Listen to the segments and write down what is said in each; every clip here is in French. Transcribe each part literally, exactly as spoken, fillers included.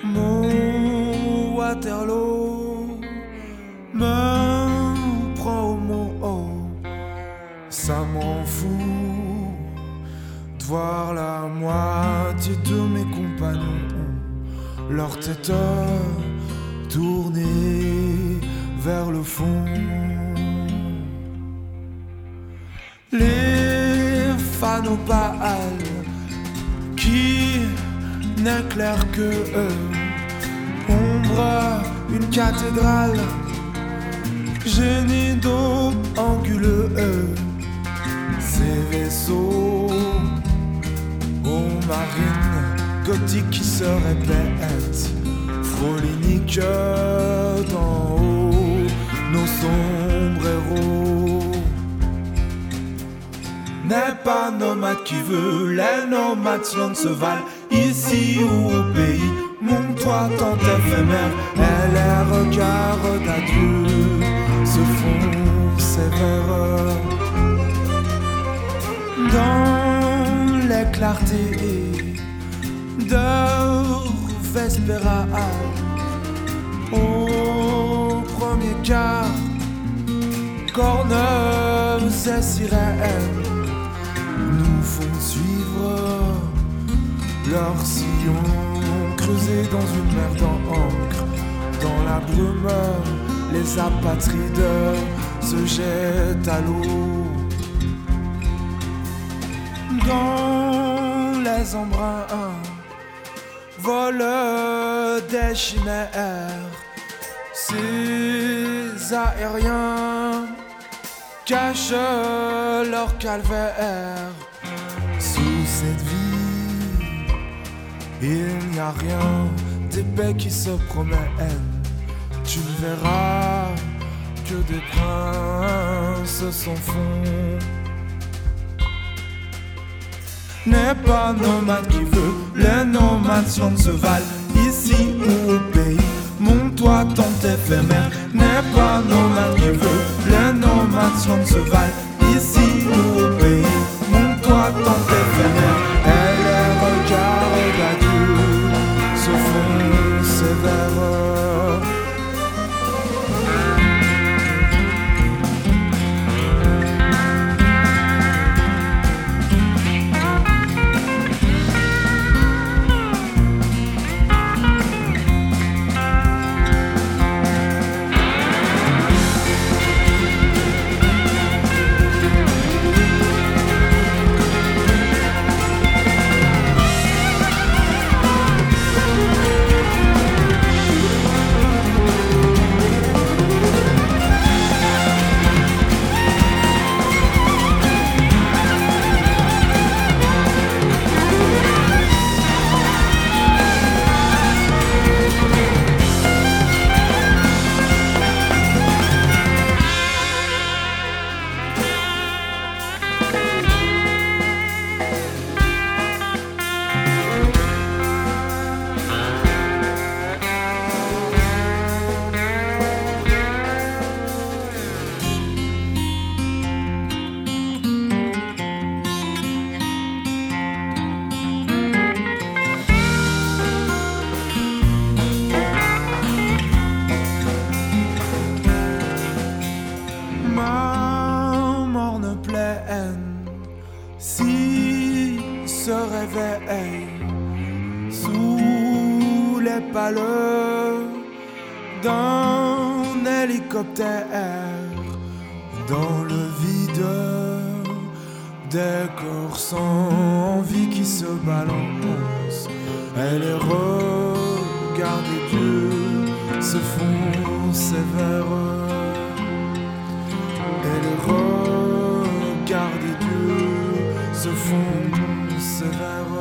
Mon Waterloo me prend au mot, oh, ça m'en fout de voir la moitié de mes compagnons, leur tête tournée vers le fond. Les fanaux pâles qui n'éclairent que eux, ombre une cathédrale, génie d'eau anguleux, ces vaisseaux aux marines gothiques qui se répètent, froliniques d'en haut, nos sombres héros. N'est pas nomade qui veut, les nomades se valent, ici ou au pays, montre-toi tant éphémère, et les regards d'adieu se font sévères. Dans les clartés de Vespéra, au premier quart, corneilles et sirènes nous font suivre leur sillon, creusé dans une mer d'encre. Dans la brume, les apatrides se jettent à l'eau. Dans les embruns volent des chimères, ces aériens cachent leur calvaire. Sous cette vie, il n'y a rien d'épais qui se promène. Tu ne verras que des princes sans fond. N'est pas nomade qui veut, les nomades se valent, ici ou au pays, montre-toi tant éphémère. N'est pas nomade qui veut, les nomades se valent, ici ou au pays, montre-toi tant éphémère. Et les regards d'adieu se font sévères. Si se réveille sous les pales d'un hélicoptère, dans le vide, des corps sans vie qui se balancent, et les regards des dieux se font sévères, et les regards des dieux se font sévères,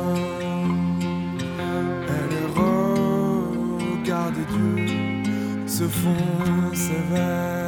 et les regards des dieux se font sévères.